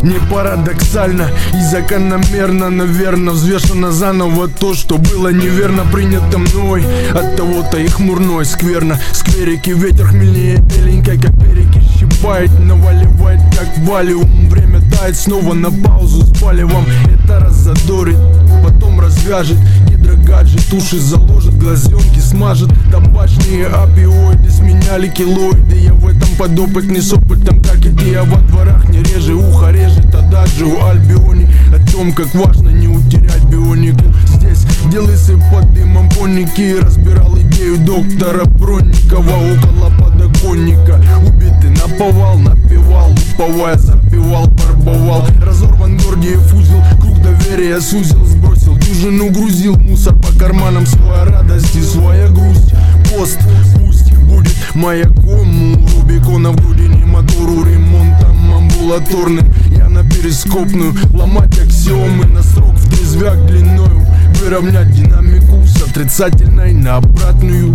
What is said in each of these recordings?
Не парадоксально и закономерно, наверно, взвешено заново то, что было неверно принято мной. От того-то и хмурной скверно. Скверики ветер хмельнее беленькой, как переки щипает, наваливает, как валиум. Время тает, снова на паузу с палевом. Это раззадорит, потом развяжет. Гидрогаджет, уши заложит, глазенки смажет. Табачные опиоиды сменяли килоиды. Я в этом подопытный с опытом, как и ты. Я во дворах не реже, ухо режет адажио Альбиони. О том, как важно не утерять бионику. Здесь, где лысый под дымом поники, разбирал идею доктора Бронникова около подоконника. Убитый наповал, напевал, луповая запивал, барбовал. Разорван Гордиев узел, круг доверия сузил, сбросил дюжину, грузил мусор по карманам. Своя радость и своя грусть. Пост пусть будет маяком, Рубикона в грудине, мотору ремонтом амбулаторным. Я на перископную ломать аксиомы, на срок в трезвяк длиною, выровнять динамику с отрицательной на обратную.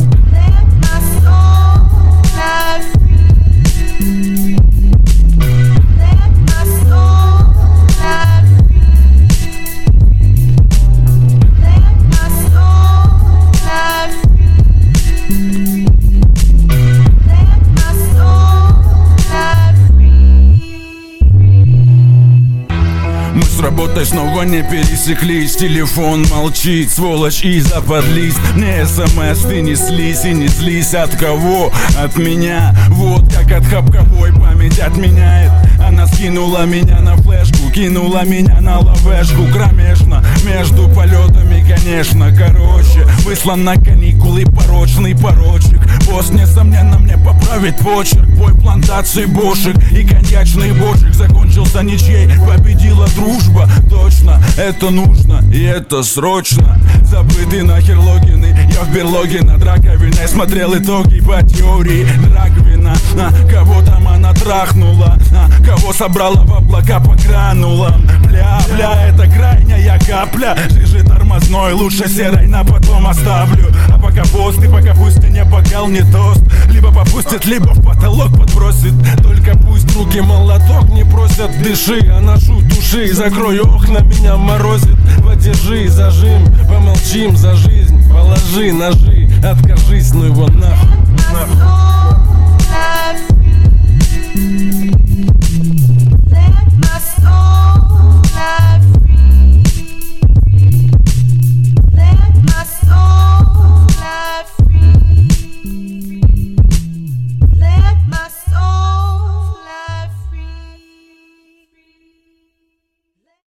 Мы с работой снова не пересеклись. Телефон молчит, сволочь, и западлист. Мне смс ты не слизь и не злись. От кого? От меня. Вот как от хапковой память отменяет. Она скинула меня на флешку, кинула меня на лавешку. Кромешно, между полетами, конечно. Короче, выслан на каникулы порочный порочек. Босс, несомненно, мне поправит почерк. Бой плантации бошек и коньячный бочек закончился ничей, победила дружба. Точно, это нужно и это срочно. Забыты нахер логины. Я в берлоге над раковиной смотрел итоги по теории Драгвина. Кого там она трахнула, кого собрала в облака по гранулам. Бля, это крайняя капля. Жижи тормозной, лучше серой на потом оставлю. А пока пост, и пока пусть не бокал, не тост. Либо попустит, либо в потолок подбросит. Только пусть руки молоток не просят. Дыши, а ношу души. Закрой окна, меня морозит. Подержи зажим, помолчим за жизнь. Положи ножи, откажись, ну его нахуй.